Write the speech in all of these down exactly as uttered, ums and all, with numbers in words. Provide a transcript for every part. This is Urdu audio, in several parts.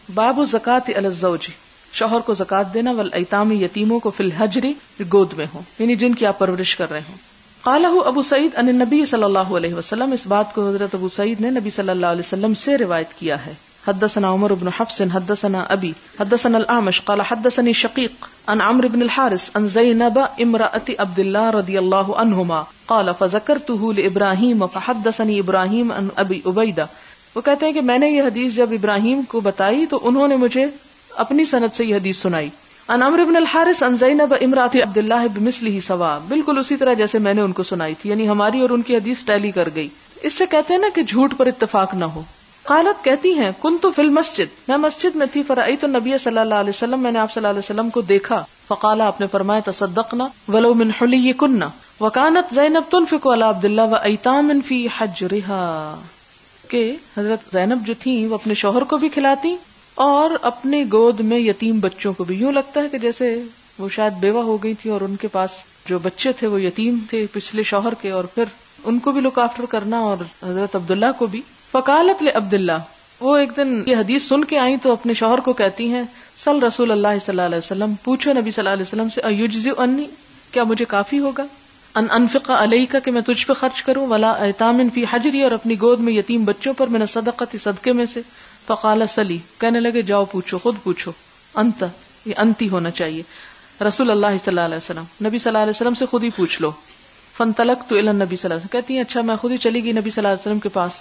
باب الزکات علی الزوج، شوہر کو زکات دینا، والایتام یتیموں کو فی الحجر گود میں ہوں، یعنی جن کی آپ پرورش کر رہے ہوں. قالہ ابو سعید عن النبی صلی اللہ علیہ وسلم، اس بات کو حضرت ابو سعید نے نبی صلی اللہ علیہ وسلم سے روایت کیا ہے. حدثنا عمر بن حفص حدثنا ابی حدثنا الاعمش قال حدثني شقیق عن عمرو بن الحارث عن زینب امرأة عبد الله رضی اللہ عنہما قال فذکرته لابراہیم فحدثني ابراہیم عن ابی عبیدہ. وہ کہتے ہیں کہ میں نے یہ حدیث جب ابراہیم کو بتائی تو انہوں نے مجھے اپنی سند سے یہ حدیث سنائی. عن عمرو بن الحارث عن زینب امرأة عبد الله بمثله سواء، بالکل اسی طرح جیسے میں نے ان کو سنائی تھی، یعنی ہماری اور ان کی حدیث ٹیلی کر گئی. اس سے کہتے ہیں نا کہ جھوٹ پر اتفاق نہ ہو. قالت کہتی ہیں کنت فی المسجد، میں مسجد میں تھی، فرأیت النبی صلی اللہ علیہ وسلم، میں نے آپ صلی اللہ علیہ وسلم کو دیکھا. فقال، آپ نے فرمایا تصدقنا ولو من حلیکن، وکانت زینب تنفق علی عبد اللہ وایتام فی حجرها، کہ حضرت زینب جو تھیں وہ اپنے شوہر کو بھی کھلاتی اور اپنے گود میں یتیم بچوں کو بھی. یوں لگتا ہے کہ جیسے وہ شاید بیوہ ہو گئی تھی اور ان کے پاس جو بچے تھے وہ یتیم تھے پچھلے شوہر کے، اور پھر ان کو بھی لک آفٹر کرنا، اور حضرت عبداللہ کو بھی. فقالت لعبداللہ، وہ ایک دن یہ حدیث سن کے آئیں تو اپنے شوہر کو کہتی ہیں سل رسول اللہ صلی اللہ علیہ وسلم، پوچھو نبی صلی اللہ علیہ وسلم سے، ایجزئ انی، کیا مجھے کافی ہوگا، ان انفق علیک، کہ میں تجھ پہ خرچ کروں، ولا ایتام فی حجری، اور اپنی گود میں یتیم بچوں پر، من الصدقۃ، صدقے میں سے. فقال سلی، کہنے لگے جاؤ پوچھو، خود پوچھو. انت، یہ انتی ہونا چاہیے، رسول اللہ صلی اللہ علیہ وسلم، نبی صلی اللہ علیہ وسلم سے خود ہی پوچھ لو. فانطلقت الی النبی صلی اللہ علیہ وسلم، کہتی ہیں اچھا میں خود ہی چلی گئی نبی صلی اللہ علیہ وسلم کے پاس.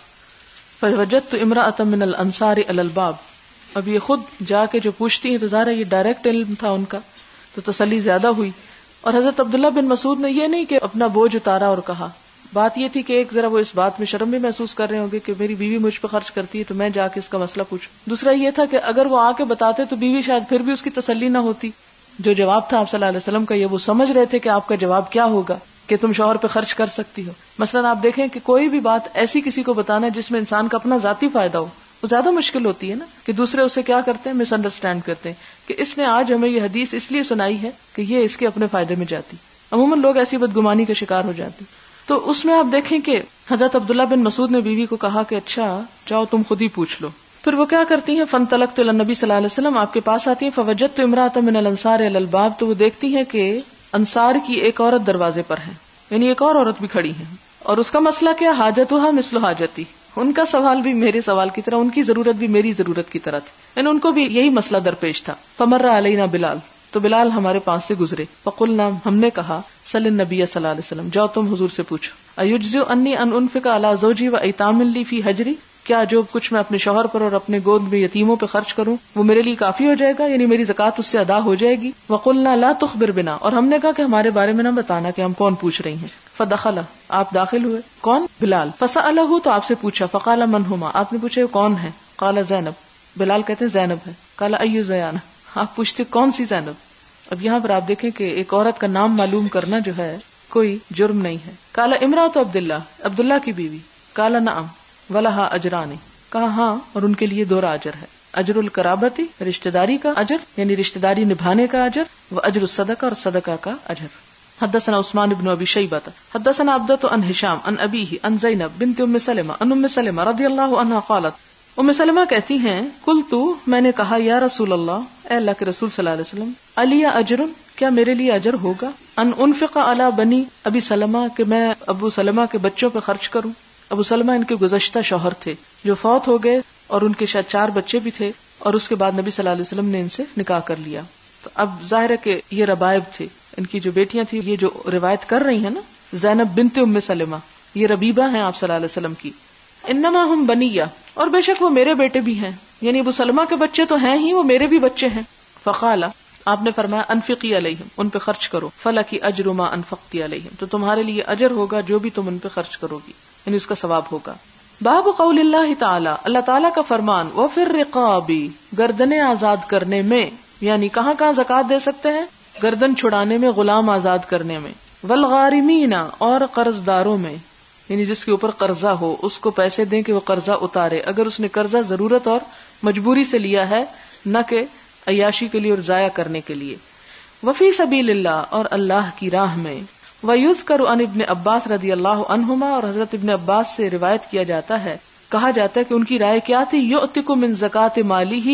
فوجدت امرأة من الانصار علی الباب، اب یہ خود جا کے جو پوچھتی ہیں تو ظاہر ہے یہ ڈائریکٹ علم تھا ان کا، تو تسلی زیادہ ہوئی. اور حضرت عبداللہ بن مسعود نے یہ نہیں کہ اپنا بوجھ اتارا اور کہا، بات یہ تھی کہ ایک ذرا وہ اس بات میں شرم بھی محسوس کر رہے ہوں گے کہ میری بیوی مجھ پہ خرچ کرتی ہے تو میں جا کے اس کا مسئلہ پوچھوں. دوسرا یہ تھا کہ اگر وہ آ کے بتاتے تو بیوی شاید پھر بھی اس کی تسلی نہ ہوتی. جو جواب تھا آپ صلی اللہ علیہ وسلم کا، یہ وہ سمجھ رہے تھے کہ آپ کا جواب کیا ہوگا کہ تم شوہر پہ خرچ کر سکتی ہو. مثلا آپ دیکھیں کہ کوئی بھی بات ایسی کسی کو بتانا جس میں انسان کا اپنا ذاتی فائدہ ہو، وہ زیادہ مشکل ہوتی ہے نا، کہ دوسرے اسے کیا کرتے ہیں، مس انڈرسٹینڈ کرتے ہیں کہ اس نے آج ہمیں یہ حدیث اس لیے سنائی ہے کہ یہ اس کے اپنے فائدے میں جاتی. عموماً لوگ ایسی بدگمانی کا شکار ہو جاتے. تو اس میں آپ دیکھیں کہ حضرت عبداللہ بن مسعود نے بیوی کو کہا کہ اچھا جاؤ تم خود ہی پوچھ لو. پھر وہ کیا کرتی ہیں، فانطلقت الی النبی صلی اللہ علیہ وسلم، آپ کے پاس آتی ہیں. فوجدت امرأة من الانصار علی الباب، تو وہ دیکھتی ہیں کہ انصار کی ایک عورت دروازے پر ہے، یعنی ایک اور عورت بھی کھڑی ہے، اور اس کا مسئلہ کیا، حاجتها مثل حاجتی، ان کا سوال بھی میرے سوال کی طرح، ان کی ضرورت بھی میری ضرورت کی طرح تھی، یعنی ان کو بھی یہی مسئلہ درپیش تھا. فمر علینا بلال، تو بلال ہمارے پاس سے گزرے. فقلنا، ہم نے کہا، صلی النبی صلی اللہ علیہ وسلم، جاؤ تم حضور سے پوچھو، ایجزئ انی ان انفق علی زوجی و ایتام لی فی حجری، کیا جو کچھ میں اپنے شوہر پر اور اپنے گود میں یتیموں پہ خرچ کروں وہ میرے لیے کافی ہو جائے گا، یعنی میری زکوٰۃ اس سے ادا ہو جائے گی. وقلنا لا تخبر بنا، اور ہم نے کہا کہ ہمارے بارے میں نہ بتانا کہ ہم کون پوچھ رہی ہیں. فدخل، آپ داخل ہوئے. کون؟ بلال. فسألہ، تو آپ سے پوچھا. فقال من ہما، آپ نے پوچھا کون ہے؟ قال زینب، بلال کہتے ہیں زینب ہے. قال ای زینب، آپ پوچھتے کون سی زینب. اب یہاں پر آپ دیکھیں کہ ایک عورت کا نام معلوم کرنا جو ہے کوئی جرم نہیں ہے. قال امرأۃ عبداللہ، عبداللہ کی بیوی. قال نعم ولہا اجران، کہا ہاں، اور ان کے لیے دو اجر ہے. اجر القرابتی، رشتہ داری کا اجر، یعنی رشتہ داری نبھانے کا اجر، و اجر الصدقہ، اور صدقہ کا اجر. حدثنا عثمان بن ابی شیبہ حدثنا عبدۃ عن ہشام عن ابیہ عن زینب بنت ام سلمہ عن ام سلمہ رضی اللہ عنہا قالت، ام سلمہ کہتی ہیں قلت، میں نے کہا یا رسول اللہ، اے اللہ کے رسول صلی اللہ علیہ وسلم، علی اجر، کیا میرے لیے اجر ہوگا، ان انفق علی بنی ابی سلمہ، کہ میں ابو سلمہ کے بچوں پہ خرچ کروں. ابو سلمہ ان کے گزشتہ شوہر تھے جو فوت ہو گئے، اور ان کے شاید چار بچے بھی تھے، اور اس کے بعد نبی صلی اللہ علیہ وسلم نے ان سے نکاح کر لیا. تو اب ظاہر ہے کہ یہ ربائب تھے، ان کی جو بیٹیاں تھیں، یہ جو روایت کر رہی ہیں نا، زینب بنت ام سلمہ، یہ ربیبہ ہیں آپ صلی اللہ علیہ وسلم کی. انما ہم بنیہ، اور بے شک وہ میرے بیٹے بھی ہیں، یعنی ابو سلمہ کے بچے تو ہیں ہی، وہ میرے بھی بچے ہیں. فقال، آپ نے فرمایا انفقی علیہم، ان پہ خرچ کرو. فلکی اجر ما انفقتی علیہم، تو تمہارے لیے اجر ہوگا جو بھی تم ان پہ خرچ کرو گی، یعنی اس کا ثواب ہوگا. باب قول اللہ تعالی، اللہ تعالیٰ کا فرمان، وفی الرقاب، گردنیں آزاد کرنے میں، یعنی کہاں کہاں زکوٰۃ دے سکتے ہیں، گردن چھڑانے میں، غلام آزاد کرنے میں، والغارمین، اور قرض داروں میں، یعنی جس کے اوپر قرضہ ہو اس کو پیسے دیں کہ وہ قرضہ اتارے، اگر اس نے قرضہ ضرورت اور مجبوری سے لیا ہے، نہ کہ عیاشی کے لیے اور ضائع کرنے کے لیے. وفی سبیل اللہ، اور اللہ کی راہ میں. وَيُذْكَرُ عن ابن عباس رضی اللہ عنہما، اور حضرت ابن عباس سے روایت کیا جاتا ہے، کہا جاتا ہے کہ ان کی رائے کیا تھی، یؤتک من زکات مالہ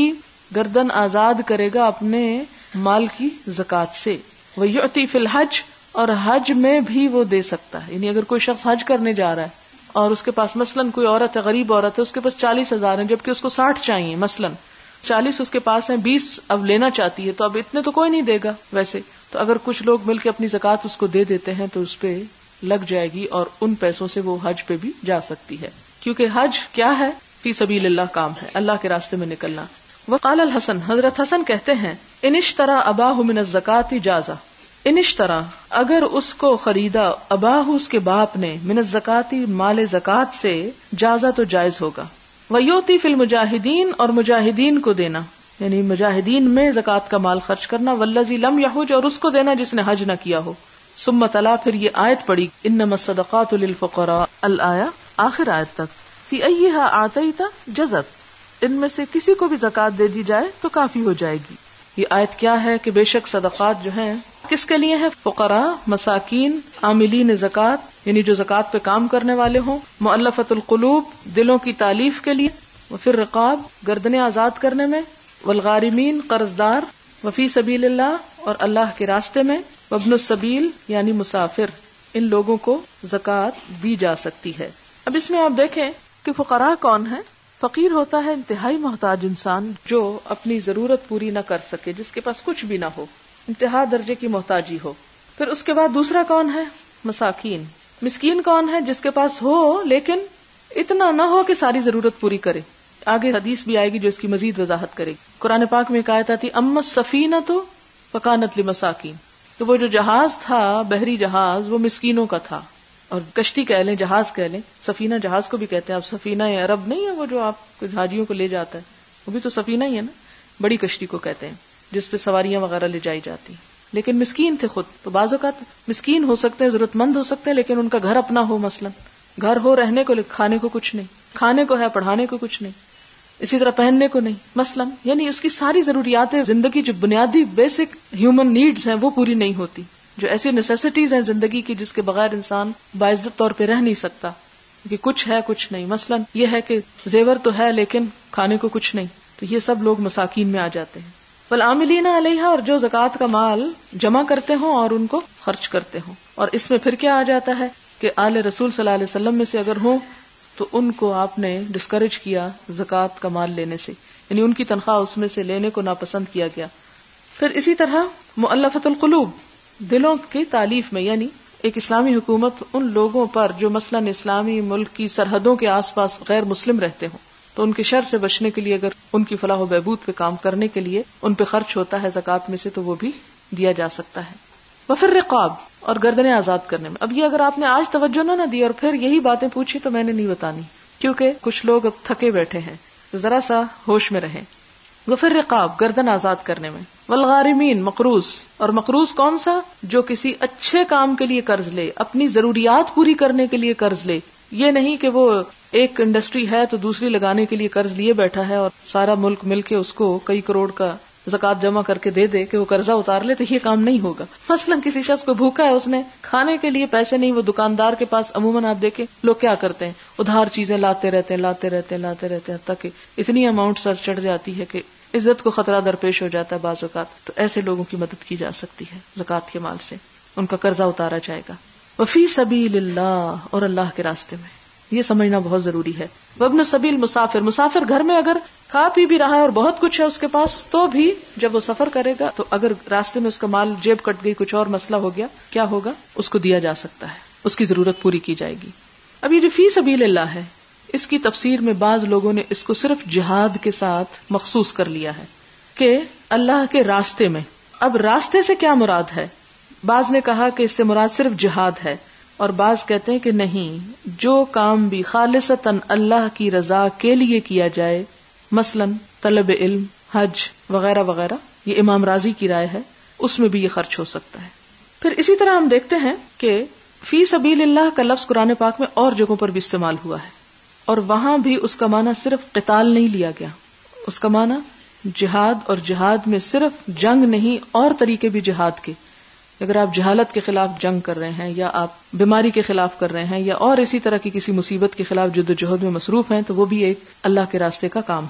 گردن آزاد کرے گا اپنے مال کی زکات سے. وَيُعْتِي فِي الْحَجِّ، اور حج میں بھی وہ دے سکتا ہے. یعنی اگر کوئی شخص حج کرنے جا رہا ہے اور اس کے پاس مثلاً کوئی عورت ہے، غریب عورت ہے، اس کے پاس چالیس ہزار ہیں جبکہ اس کو ساٹھ چاہیے، مثلاً چالیس اس کے پاس ہیں، بیس اب لینا چاہتی ہے، تو اب اتنے تو کوئی نہیں دے گا ویسے، تو اگر کچھ لوگ مل کے اپنی زکات اس کو دے دیتے ہیں تو اس پہ لگ جائے گی اور ان پیسوں سے وہ حج پہ بھی جا سکتی ہے. کیونکہ حج کیا ہے؟ فی سبیل اللہ کام ہے، اللہ کے راستے میں نکلنا. وقال الحسن، حضرت حسن کہتے ہیں، ان اشترى اباہ من الزکاة جازا، ان اشترى اگر اس کو خریدا اباہ اس کے باپ نے من الزکاة مال زکات سے، جازا تو جائز ہوگا. ویوتی فی المجاہدین، اور مجاہدین کو دینا، یعنی مجاہدین میں زکات کا مال خرچ کرنا. والذی لم یحج، اور اس کو دینا جس نے حج نہ کیا ہو. ثم تلا، پھر یہ آیت پڑی، انما الصدقات للفقراء الآیہ، آخر آیت تک. فی ایہا آتیت جزت، ان میں سے کسی کو بھی زکات دے دی جائے تو کافی ہو جائے گی. یہ آیت کیا ہے کہ بے شک صدقات جو ہیں کس کے لیے ہے؟ فقراء، مساکین، عاملین زکات، یعنی جو زکات پہ کام کرنے والے ہوں، مؤلفۃ القلوب، دلوں کی تالیف کے لیے، وفی الرقاب، گردنیں آزاد کرنے میں، والغارمین، قرض دار، وفی سبیل اللہ، اور اللہ کے راستے میں، وابن السبیل، یعنی مسافر، ان لوگوں کو زکات دی جا سکتی ہے. اب اس میں آپ دیکھیں کہ فقراء کون ہے؟ فقیر ہوتا ہے انتہائی محتاج انسان جو اپنی ضرورت پوری نہ کر سکے، جس کے پاس کچھ بھی نہ ہو، انتہا درجے کی محتاجی ہو. پھر اس کے بعد دوسرا کون ہے؟ مساکین. مسکین کون ہے؟ جس کے پاس ہو لیکن اتنا نہ ہو کہ ساری ضرورت پوری کرے. آگے حدیث بھی آئے گی جو اس کی مزید وضاحت کرے گی. قرآن پاک میں ایک آیت آتی، اما السفینۃ فکانت لمساکین، کہ وہ جو جہاز تھا، بحری جہاز، وہ مسکینوں کا تھا. اور کشتی کہہ لیں، جہاز کہہ لیں، سفینہ جہاز کو بھی کہتے ہیں. اب سفینہ عرب نہیں ہے وہ جو آپ حاجیوں کو لے جاتا ہے، وہ بھی تو سفینہ ہی ہے نا، بڑی کشتی کو کہتے ہیں جس پہ سواریاں وغیرہ لے جائی جاتی. لیکن مسکین تھے خود، تو بعض اوقات مسکین ہو سکتے ہیں، ضرورت مند ہو سکتے ہیں، لیکن ان کا گھر اپنا ہو، مثلا گھر ہو رہنے کو، کھانے کو کچھ نہیں، کھانے کو ہے پڑھانے کو کچھ نہیں، اسی طرح پہننے کو نہیں، مثلا یعنی اس کی ساری ضروریات زندگی، جو بنیادی بیسک ہیومن نیڈز ہیں، وہ پوری نہیں ہوتی، جو ایسی نیسیسٹیز ہیں زندگی کی جس کے بغیر انسان باعزت طور پہ رہ نہیں سکتا، کہ کچھ ہے کچھ نہیں. مثلا یہ ہے کہ زیور تو ہے لیکن کھانے کو کچھ نہیں، تو یہ سب لوگ مساکین میں آ جاتے ہیں. والعاملین علیہا، اور جو زکوٰۃ کا مال جمع کرتے ہوں اور ان کو خرچ کرتے ہوں. اور اس میں پھر کیا آ جاتا ہے کہ آل رسول صلی اللہ علیہ وسلم میں سے اگر ہوں تو ان کو آپ نے ڈسکریج کیا زکوٰۃ کا مال لینے سے، یعنی ان کی تنخواہ اس میں سے لینے کو ناپسند کیا گیا. پھر اسی طرح مؤلفۃ القلوب، دلوں کی تالیف میں، یعنی ایک اسلامی حکومت ان لوگوں پر جو مثلاً اسلامی ملک کی سرحدوں کے آس پاس غیر مسلم رہتے ہوں، تو ان کے شر سے بچنے کے لیے، اگر ان کی فلاح و بہبود پہ کام کرنے کے لیے ان پہ خرچ ہوتا ہے زکوٰۃ میں سے، تو وہ بھی دیا جا سکتا ہے. وفی الرقاب، اور گردنیں آزاد کرنے میں. اب یہ اگر آپ نے آج توجہ نہ دی اور پھر یہی باتیں پوچھی تو میں نے نہیں بتانی، کیونکہ کچھ لوگ اب تھکے بیٹھے ہیں، ذرا سا ہوش میں رہیں. وفی الرقاب، گردن آزاد کرنے میں. والغارمین، مقروض، اور مقروض کون سا؟ جو کسی اچھے کام کے لیے قرض لے، اپنی ضروریات پوری کرنے کے لیے قرض لے. یہ نہیں کہ وہ ایک انڈسٹری ہے تو دوسری لگانے کے لیے قرض لیے بیٹھا ہے اور سارا ملک مل کے اس کو کئی کروڑ کا زکوٰۃ جمع کر کے دے دے کہ وہ قرضہ اتار لے، تو یہ کام نہیں ہوگا. مثلا کسی شخص کو بھوکا ہے، اس نے کھانے کے لیے پیسے نہیں، وہ دکاندار کے پاس عموماً آپ دیکھیں لوگ کیا کرتے ہیں، ادھار چیزیں لاتے رہتے ہیں لاتے رہتے ہیں لاتے رہتے ہیں تاکہ اتنی اماؤنٹ سر چڑھ جاتی ہے کہ عزت کو خطرہ درپیش ہو جاتا ہے بعض اوقات. تو ایسے لوگوں کی مدد کی جا سکتی ہے زکوٰۃ کے مال سے، ان کا قرضہ اتارا جائے گا. وفی سبیل اللہ، اور اللہ کے راستے میں، یہ سمجھنا بہت ضروری ہے. وابن سبیل، مسافر. مسافر گھر میں اگر کھا پی بھی رہا ہے اور بہت کچھ ہے اس کے پاس، تو بھی جب وہ سفر کرے گا تو اگر راستے میں اس کا مال جیب کٹ گئی، کچھ اور مسئلہ ہو گیا، کیا ہوگا؟ اس کو دیا جا سکتا ہے، اس کی ضرورت پوری کی جائے گی. اب یہ جو فی سبیل اللہ ہے، اس کی تفسیر میں بعض لوگوں نے اس کو صرف جہاد کے ساتھ مخصوص کر لیا ہے کہ اللہ کے راستے میں. اب راستے سے کیا مراد ہے؟ بعض نے کہا کہ اس سے مراد صرف جہاد ہے، اور بعض کہتے ہیں کہ نہیں، جو کام بھی خالصتاً اللہ کی رضا کے لیے کیا جائے، مثلا طلب علم، حج وغیرہ وغیرہ، یہ امام راضی کی رائے ہے، اس میں بھی یہ خرچ ہو سکتا ہے. پھر اسی طرح ہم دیکھتے ہیں کہ فی سبیل اللہ کا لفظ قرآن پاک میں اور جگہوں پر بھی استعمال ہوا ہے، اور وہاں بھی اس کا معنی صرف قتال نہیں لیا گیا، اس کا معنی جہاد، اور جہاد میں صرف جنگ نہیں، اور طریقے بھی جہاد کے. اگر آپ جہالت کے خلاف جنگ کر رہے ہیں، یا آپ بیماری کے خلاف کر رہے ہیں، یا اور اسی طرح کی کسی مصیبت کے خلاف جد و جہد میں مصروف ہیں، تو وہ بھی ایک اللہ کے راستے کا کام ہے.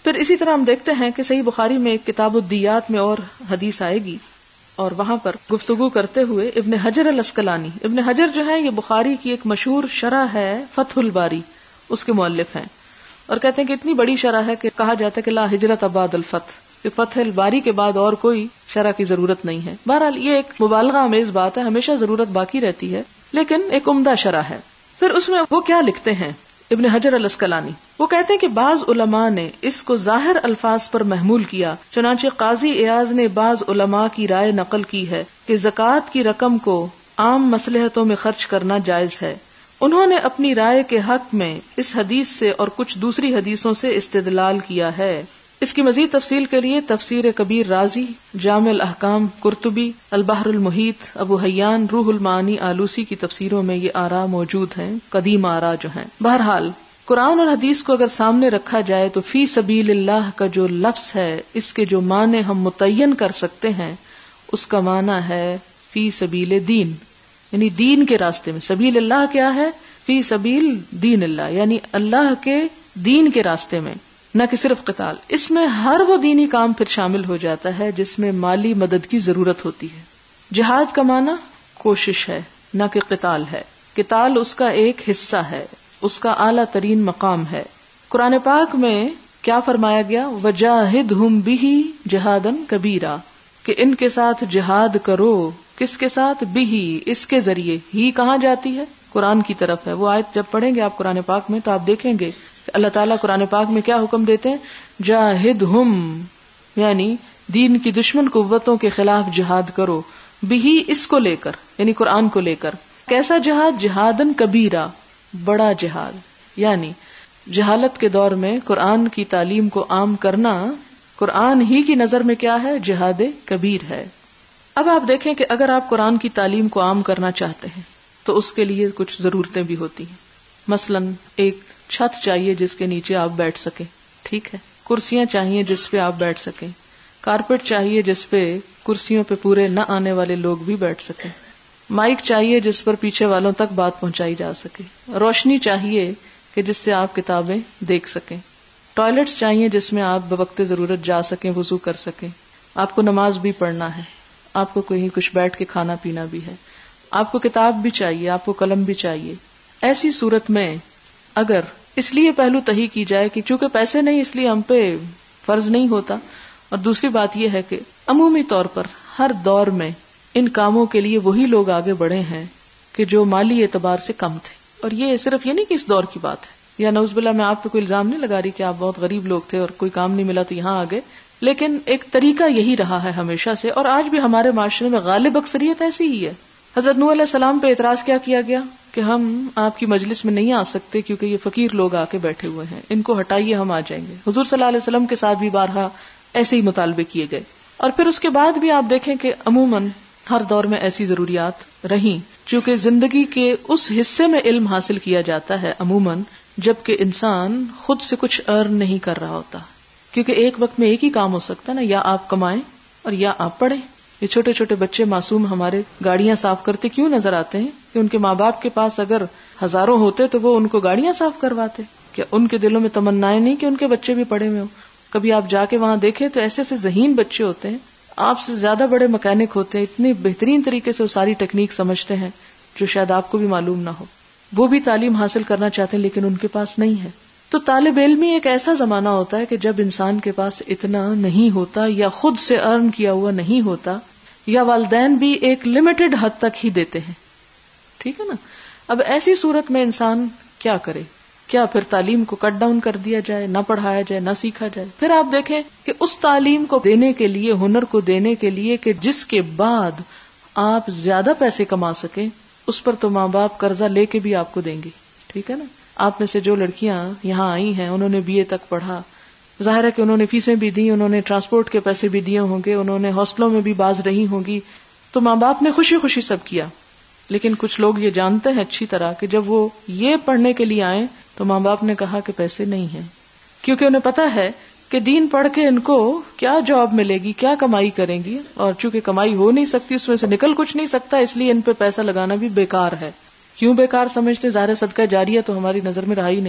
پھر اسی طرح ہم دیکھتے ہیں کہ صحیح بخاری میں ایک کتاب الدیات میں اور حدیث آئے گی، اور وہاں پر گفتگو کرتے ہوئے ابن حجر الاسقلانی، ابن حجر جو ہے یہ بخاری کی ایک مشہور شرح ہے فتح الباری، اس کے مؤلف ہیں، اور کہتے ہیں کہ اتنی بڑی شرح ہے کہ کہا جاتا ہے کہ لا ہجرت بعد الفتح، کہ فتح الباری کے بعد اور کوئی شرح کی ضرورت نہیں ہے۔ بہرحال یہ ایک مبالغہ آمیز بات ہے، ہمیشہ ضرورت باقی رہتی ہے، لیکن ایک عمدہ شرح ہے۔ پھر اس میں وہ کیا لکھتے ہیں ابن حجر الاسقلانی، وہ کہتے ہیں کہ بعض علماء نے اس کو ظاہر الفاظ پر محمول کیا، چنانچہ قاضی ایاز نے بعض علماء کی رائے نقل کی ہے کہ زکوٰۃ کی رقم کو عام مصلحتوں میں خرچ کرنا جائز ہے۔ انہوں نے اپنی رائے کے حق میں اس حدیث سے اور کچھ دوسری حدیثوں سے استدلال کیا ہے۔ اس کی مزید تفصیل کے لیے تفسیر کبیر رازی، جامع الاحکام قرطبی، البحر المحیط، ابو حیان، روح المعانی آلوسی کی تفسیروں میں یہ آراء موجود ہیں، قدیم آراء جو ہیں۔ بہرحال قرآن اور حدیث کو اگر سامنے رکھا جائے تو فی سبیل اللہ کا جو لفظ ہے، اس کے جو معنی ہم متعین کر سکتے ہیں، اس کا معنی ہے فی سبیل دین، یعنی دین کے راستے میں۔ سبیل اللہ کیا ہے؟ فی سبیل دین اللہ، یعنی اللہ کے دین کے راستے میں، نہ کہ صرف قتال۔ اس میں ہر وہ دینی کام پھر شامل ہو جاتا ہے جس میں مالی مدد کی ضرورت ہوتی ہے۔ جہاد کا معنی کوشش ہے، نہ کہ قتال ہے۔ قتال اس کا ایک حصہ ہے، اس کا اعلیٰ ترین مقام ہے۔ قرآن پاک میں کیا فرمایا گیا؟ وَجَاهِدْهُمْ بِهِ جِهَادًا كَبِيرًا، کہ ان کے ساتھ جہاد کرو۔ کس کے ساتھ؟ بِهِ، اس کے ذریعے۔ ہی کہاں جاتی ہے؟ قرآن کی طرف ہے۔ وہ آیت جب پڑھیں گے آپ قرآن پاک میں تو آپ دیکھیں گے کہ اللہ تعالیٰ قرآن پاک میں کیا حکم دیتے ہیں؟ جاہدہم، یعنی دین کی دشمن قوتوں کے خلاف جہاد کرو، بھی اس کو لے کر، یعنی قرآن کو لے کر۔ کیسا جہاد؟ جہادن کبیرہ، بڑا جہاد، یعنی جہالت کے دور میں قرآن کی تعلیم کو عام کرنا قرآن ہی کی نظر میں کیا ہے؟ جہاد کبیر ہے۔ اب آپ دیکھیں کہ اگر آپ قرآن کی تعلیم کو عام کرنا چاہتے ہیں تو اس کے لیے کچھ ضرورتیں بھی ہوتی ہیں۔ مثلاً ایک چھت چاہیے جس کے نیچے آپ بیٹھ سکیں، ٹھیک ہے، کرسیاں چاہیے جس پہ آپ بیٹھ سکیں، کارپیٹ چاہیے جس پہ کرسیوں پہ پورے نہ آنے والے لوگ بھی بیٹھ سکیں، مائک چاہیے جس پر پیچھے والوں تک بات پہنچائی جا سکے، روشنی چاہیے کہ جس سے آپ کتابیں دیکھ سکیں، ٹوائلٹس چاہیے جس میں آپ بوقت ضرورت جا سکیں، وضو کر سکیں، آپ کو نماز بھی پڑھنا ہے، آپ کو کہیں کچھ بیٹھ کے کھانا پینا بھی ہے، آپ کو کتاب بھی چاہیے، آپ کو قلم بھی چاہیے۔ ایسی صورت میں اگر اس لیے پہلو تہی کی جائے کہ چونکہ پیسے نہیں اس لیے ہم پہ فرض نہیں ہوتا، اور دوسری بات یہ ہے کہ عمومی طور پر ہر دور میں ان کاموں کے لیے وہی لوگ آگے بڑھے ہیں کہ جو مالی اعتبار سے کم تھے، اور یہ صرف یہ نہیں کہ اس دور کی بات ہے، یا نعوذ باللہ میں آپ پہ کوئی الزام نہیں لگا رہی کہ آپ بہت غریب لوگ تھے اور کوئی کام نہیں ملا تو یہاں آ گئے، لیکن ایک طریقہ یہی رہا ہے ہمیشہ سے، اور آج بھی ہمارے معاشرے میں غالب اکثریت ایسی ہی ہے۔ حضرت نوح علیہ السلام پہ اعتراض کیا کیا گیا کہ ہم آپ کی مجلس میں نہیں آ سکتے کیونکہ یہ فقیر لوگ آ کے بیٹھے ہوئے ہیں، ان کو ہٹائیے، ہم آ جائیں گے۔ حضور صلی اللہ علیہ وسلم کے ساتھ بھی بارہا ایسے ہی مطالبے کیے گئے، اور پھر اس کے بعد بھی آپ دیکھیں کہ عموماً ہر دور میں ایسی ضروریات رہیں، چونکہ زندگی کے اس حصے میں علم حاصل کیا جاتا ہے عموماً جبکہ انسان خود سے کچھ ارن نہیں کر رہا ہوتا، کیونکہ ایک وقت میں ایک ہی کام ہو سکتا ہے نا، یا آپ کمائیں اور یا آپ پڑھیں۔ یہ چھوٹے چھوٹے بچے معصوم ہمارے گاڑیاں صاف کرتے کیوں نظر آتے ہیں؟ کہ ان کے ماں باپ کے پاس اگر ہزاروں ہوتے تو وہ ان کو گاڑیاں صاف کرواتے، کہ ان کے دلوں میں تمنائیں نہیں کہ ان کے بچے بھی پڑھے ہوئے ہوں۔ کبھی آپ جا کے وہاں دیکھیں تو ایسے ایسے ذہین بچے ہوتے ہیں، آپ سے زیادہ بڑے مکینک ہوتے ہیں، اتنی بہترین طریقے سے وہ ساری ٹیکنیک سمجھتے ہیں جو شاید آپ کو بھی معلوم نہ ہو۔ وہ بھی تعلیم حاصل کرنا چاہتے ہیں لیکن ان کے پاس نہیں ہے۔ تو طالب علمی ایک ایسا زمانہ ہوتا ہے کہ جب انسان کے پاس اتنا نہیں ہوتا، یا خود سے ارن کیا ہوا نہیں ہوتا، یا والدین بھی ایک لمیٹڈ حد تک ہی دیتے ہیں، ٹھیک ہے نا۔ اب ایسی صورت میں انسان کیا کرے؟ کیا پھر تعلیم کو کٹ ڈاؤن کر دیا جائے، نہ پڑھایا جائے، نہ سیکھا جائے؟ پھر آپ دیکھیں کہ اس تعلیم کو دینے کے لیے، ہنر کو دینے کے لیے کہ جس کے بعد آپ زیادہ پیسے کما سکیں، اس پر تو ماں باپ قرضہ لے کے بھی آپ کو دیں گے، ٹھیک ہے نا۔ آپ میں سے جو لڑکیاں یہاں آئی ہیں انہوں نے بی اے تک پڑھا، ظاہر ہے کہ انہوں نے فیسیں بھی دی، انہوں نے ٹرانسپورٹ کے پیسے بھی دیے ہوں گے، انہوں نے ہاسٹلوں میں بھی باز رہی ہوں گی، تو ماں باپ نے خوشی خوشی سب کیا۔ لیکن کچھ لوگ یہ جانتے ہیں اچھی طرح کہ جب وہ یہ پڑھنے کے لیے آئیں تو ماں باپ نے کہا کہ پیسے نہیں ہیں، کیونکہ انہیں پتا ہے کہ دین پڑھ کے ان کو کیا جاب ملے گی، کیا کمائی کریں گی، اور چونکہ کمائی ہو نہیں سکتی، اس میں سے نکل کچھ نہیں سکتا، اس لیے ان پہ پیسہ لگانا بھی بیکار ہے۔ کیوں بیکار سمجھتے؟ ظاہر صدقہ جاریہ تو ہماری نظر میں رہا ہی نہیں،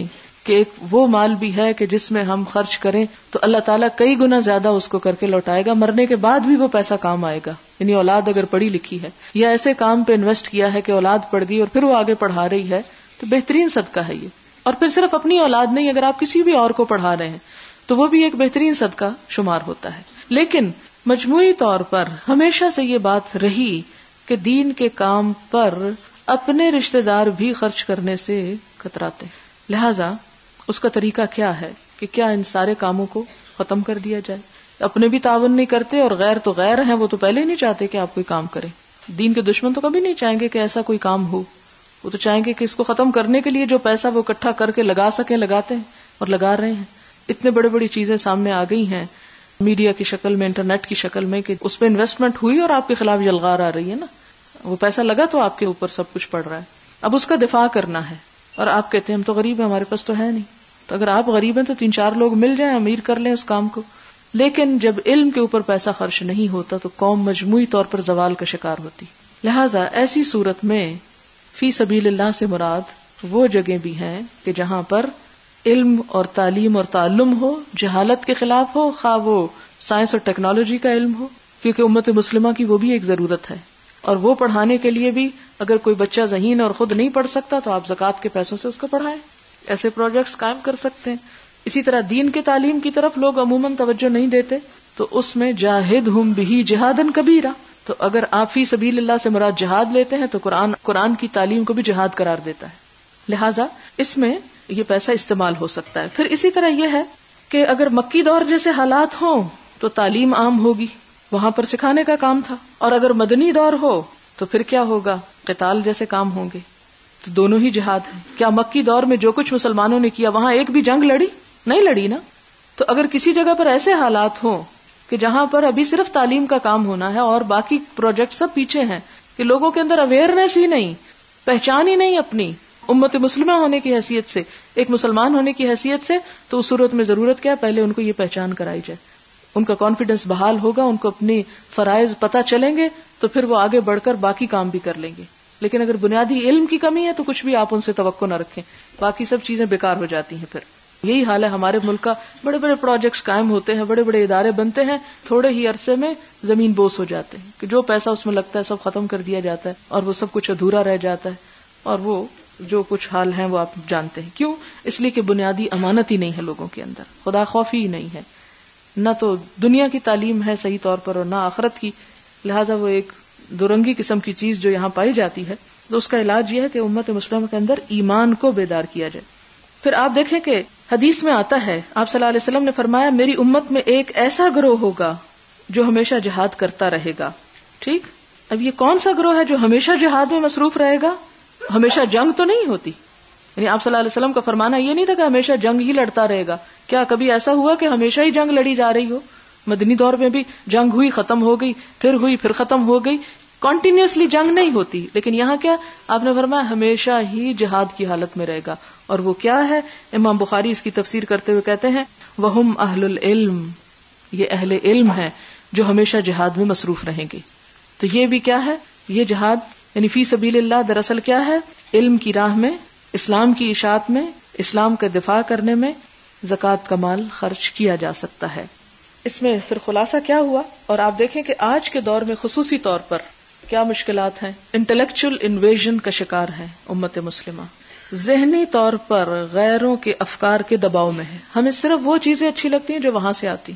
کہ ایک وہ مال بھی ہے کہ جس میں ہم خرچ کریں تو اللہ تعالیٰ کئی گنا زیادہ اس کو کر کے لوٹائے گا، مرنے کے بعد بھی وہ پیسہ کام آئے گا. یعنی اولاد اگر پڑھی لکھی ہے یا ایسے کام پہ انویسٹ کیا ہے کہ اولاد پڑھ گئی اور پھر وہ آگے پڑھا رہی ہے تو بہترین صدقہ ہے یہ. اور پھر صرف اپنی اولاد نہیں، اگر آپ کسی بھی اور کو پڑھا رہے ہیں تو وہ بھی ایک بہترین صدقہ شمار ہوتا ہے. لیکن مجموعی طور پر ہمیشہ سے یہ بات رہی کہ دین کے کام پر اپنے رشتہ دار بھی خرچ کرنے سے کتراتے ہیں. لہذا اس کا طریقہ کیا ہے کہ کیا ان سارے کاموں کو ختم کر دیا جائے. اپنے بھی تعاون نہیں کرتے اور غیر تو غیر ہیں، وہ تو پہلے ہی نہیں چاہتے کہ آپ کوئی کام کریں. دین کے دشمن تو کبھی نہیں چاہیں گے کہ ایسا کوئی کام ہو، وہ تو چاہیں گے کہ اس کو ختم کرنے کے لیے جو پیسہ وہ اکٹھا کر کے لگا سکیں لگاتے ہیں اور لگا رہے ہیں. اتنے بڑے بڑی چیزیں سامنے آ گئی ہیں میڈیا کی شکل میں، انٹرنیٹ کی شکل میں، کہ اس پہ انویسٹمنٹ ہوئی اور آپ کے خلاف یلغار آ رہی ہے نا. وہ پیسہ لگا تو آپ کے اوپر سب کچھ پڑ رہا ہے. اب اس کا دفاع کرنا ہے اور آپ کہتے ہیں ہم تو غریب ہیں، ہمارے پاس تو ہے نہیں. تو اگر آپ غریب ہیں تو تین چار لوگ مل جائیں، امیر کر لیں اس کام کو. لیکن جب علم کے اوپر پیسہ خرچ نہیں ہوتا تو قوم مجموعی طور پر زوال کا شکار ہوتی. لہٰذا ایسی صورت میں فی سبیل اللہ سے مراد وہ جگہ بھی ہیں کہ جہاں پر علم اور تعلیم اور تعلم ہو، جہالت کے خلاف ہو، خواہ وہ سائنس اور ٹیکنالوجی کا علم ہو، کیونکہ امت مسلمہ کی وہ بھی ایک ضرورت ہے. اور وہ پڑھانے کے لیے بھی اگر کوئی بچہ ذہین اور خود نہیں پڑھ سکتا تو آپ زکوٰۃ کے پیسوں سے اس کو پڑھائیں. ایسے پروجیکٹس قائم کر سکتے ہیں. اسی طرح دین کے تعلیم کی طرف لوگ عموماً توجہ نہیں دیتے تو اس میں جاہدہم بہ جہادن کبیرہ. تو اگر آپ فی سبیل اللہ سے مراد جہاد لیتے ہیں تو قرآن قرآن کی تعلیم کو بھی جہاد قرار دیتا ہے. لہٰذا اس میں یہ پیسہ استعمال ہو سکتا ہے. پھر اسی طرح یہ ہے کہ اگر مکی دور جیسے حالات ہوں تو تعلیم عام ہوگی، وہاں پر سکھانے کا کام تھا. اور اگر مدنی دور ہو تو پھر کیا ہوگا، قتال جیسے کام ہوں گے. تو دونوں ہی جہاد ہیں. کیا مکی دور میں جو کچھ مسلمانوں نے کیا وہاں ایک بھی جنگ لڑی؟ نہیں لڑی نا. تو اگر کسی جگہ پر ایسے حالات ہوں کہ جہاں پر ابھی صرف تعلیم کا کام ہونا ہے اور باقی پروجیکٹ سب پیچھے ہیں، کہ لوگوں کے اندر اویئرنیس ہی نہیں، پہچان ہی نہیں اپنی امت مسلمہ ہونے کی حیثیت سے، ایک مسلمان ہونے کی حیثیت سے، تو اس صورت میں ضرورت کیا، پہلے ان کو یہ پہچان کرائی جائے. ان کا کانفیڈنس بحال ہوگا، ان کو اپنی فرائض پتہ چلیں گے تو پھر وہ آگے بڑھ کر باقی کام بھی کر لیں گے. لیکن اگر بنیادی علم کی کمی ہے تو کچھ بھی آپ ان سے توقع نہ رکھیں، باقی سب چیزیں بیکار ہو جاتی ہیں. پھر یہی حال ہے ہمارے ملک کا. بڑے بڑے پروجیکٹس قائم ہوتے ہیں، بڑے بڑے ادارے بنتے ہیں، تھوڑے ہی عرصے میں زمین بوس ہو جاتے ہیں کہ جو پیسہ اس میں لگتا ہے سب ختم کر دیا جاتا ہے اور وہ سب کچھ ادھورا رہ جاتا ہے. اور وہ جو کچھ حال ہیں وہ آپ جانتے ہیں. کیوں؟ اس لیے کہ بنیادی امانت ہی نہیں ہے لوگوں کے اندر، خدا خوفی ہی نہیں ہے، نہ تو دنیا کی تعلیم ہے صحیح طور پر اور نہ آخرت کی. لہٰذا وہ ایک دورنگی قسم کی چیز جو یہاں پائی جاتی ہے. تو اس کا علاج یہ ہے کہ امت مسلمہ کے اندر ایمان کو بیدار کیا جائے. پھر آپ دیکھیں کہ حدیث میں آتا ہے، آپ صلی اللہ علیہ وسلم نے فرمایا میری امت میں ایک ایسا گروہ ہوگا جو ہمیشہ جہاد کرتا رہے گا. ٹھیک، اب یہ کون سا گروہ ہے جو ہمیشہ جہاد میں مصروف رہے گا؟ ہمیشہ جنگ تو نہیں ہوتی. یعنی آپ صلی اللہ علیہ وسلم کا فرمانا یہ نہیں تھا کہ ہمیشہ جنگ ہی لڑتا رہے گا. کیا کبھی ایسا ہوا کہ ہمیشہ ہی جنگ لڑی جا رہی ہو؟ مدنی دور میں بھی جنگ ہوئی، ختم ہو گئی، پھر ہوئی، پھر ختم ہو گئی. کنٹینیوسلی جنگ نہیں ہوتی. لیکن یہاں کیا آپ نے فرمایا ہمیشہ ہی جہاد کی حالت میں رہے گا. اور وہ کیا ہے؟ امام بخاری اس کی تفسیر کرتے ہوئے کہتے ہیں وَهُمْ أَهْلُ الْعِلْمِ، یہ اہل علم ہے جو ہمیشہ جہاد میں مصروف رہیں گے. تو یہ بھی کیا ہے؟ یہ جہاد یعنی فی سبیل اللہ دراصل کیا ہے؟ علم کی راہ میں، اسلام کی اشاعت میں، اسلام کا دفاع کرنے میں زکوٰۃ کا مال خرچ کیا جا سکتا ہے. اس میں پھر خلاصہ کیا ہوا؟ اور آپ دیکھیں کہ آج کے دور میں خصوصی طور پر کیا مشکلات ہیں. انٹلیکچل انویژن کا شکار ہے امت مسلمہ، ذہنی طور پر غیروں کے افکار کے دباؤ میں ہے. ہمیں صرف وہ چیزیں اچھی لگتی ہیں جو وہاں سے آتی.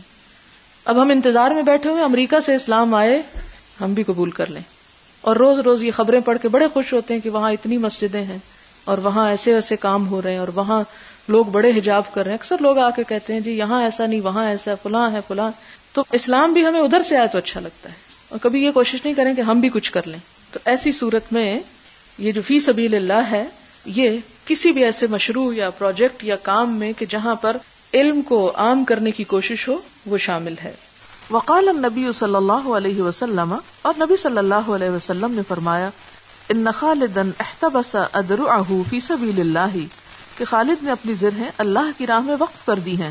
اب ہم انتظار میں بیٹھے ہوئے امریکہ سے اسلام آئے، ہم بھی قبول کر لیں. اور روز روز یہ خبریں پڑھ کے بڑے خوش ہوتے ہیں کہ وہاں اتنی مسجدیں ہیں اور وہاں ایسے ایسے کام ہو رہے ہیں اور وہاں لوگ بڑے حجاب کر رہے ہیں. اکثر لوگ آ کے کہتے ہیں جی یہاں ایسا نہیں، وہاں ایسا، فلاں ہے فلاں. تو اسلام بھی ہمیں ادھر سے آئے تو اچھا لگتا ہے اور کبھی یہ کوشش نہیں کریں کہ ہم بھی کچھ کر لیں. تو ایسی صورت میں یہ جو فی سبیل اللہ ہے یہ کسی بھی ایسے مشروع یا پروجیکٹ یا کام میں کہ جہاں پر علم کو عام کرنے کی کوشش ہو وہ شامل ہے. وقال النبی صلی اللہ علیہ وسلم، اور نبی صلی اللہ علیہ وسلم نے فرمایا ان خالدا احتبس ادرعه فی سبیل اللہ، کہ خالد نے اپنی زرہیں اللہ کی راہ میں وقف کر دی ہیں.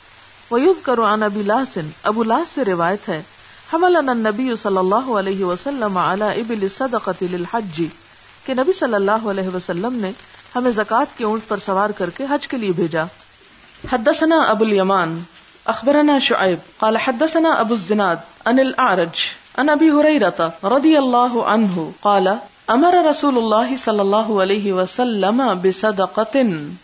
ویذکر عن ابی لاس، ابو لاس سے روایت ہے حملنا النبی صلی اللہ علیہ وسلم علی ابل الصدقۃ للحج، کہ نبی صلی اللہ علیہ وسلم نے ہمیں زکات کے اونٹ پر سوار کر کے حج کے لیے بھیجا. حدثنا ابو الیمان اخبرنا شعیب قال حدثنا ابو الزناد عن الاعرج عن ابی ہریرہ رضی اللہ عنہ قال امر رسول اللہ صلی اللہ علیہ وسلم بصدقۃ،